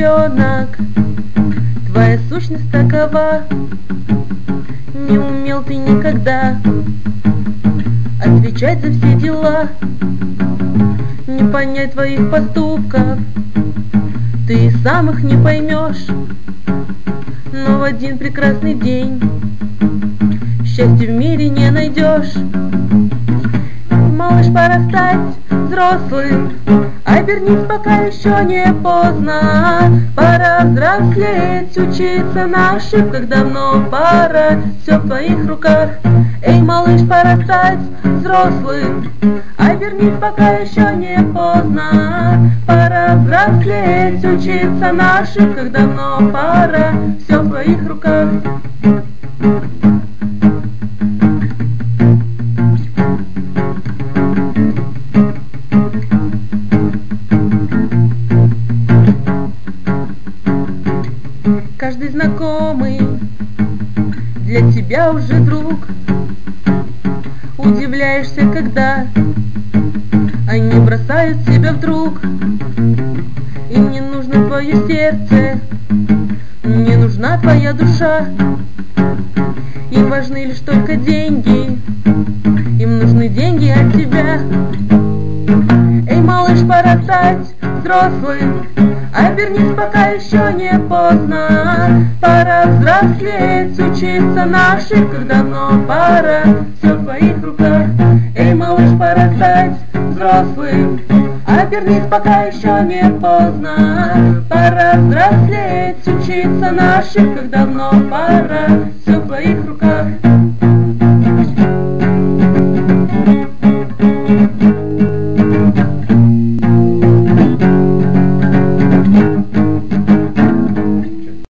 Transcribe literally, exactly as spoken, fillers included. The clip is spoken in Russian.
ребенок, твоя сущность такова. Не умел ты никогда отвечать за все дела, не понять твоих поступков, ты и сам их не поймешь. Но в один прекрасный день счастья в мире не найдешь. Малыш, пора стать взрослым, обернись, пока еще не поздно. Пора взрослеть, учиться на ошибках, давно пора, все в твоих руках. Эй, малыш, пора стать взрослым, обернись, пока еще не поздно. Пора взрослеть, учиться на ошибках, давно пора, все в твоих руках. Каждый знакомый для тебя уже друг. Удивляешься, когда они бросают тебя вдруг. Им не нужно твое сердце, не нужна твоя душа. Им важны лишь только деньги, им нужны деньги от тебя. Эй, малыш, пора стать взрослым, обернись, пока еще не поздно. Пора взрослеть, учиться на ошибках, давно пора, все в твоих руках. Эй, малыш, пора стать взрослым, обернись, пока еще не поздно. Пора взрослеть, учиться на ошибках, давно пора, все в твоих руках.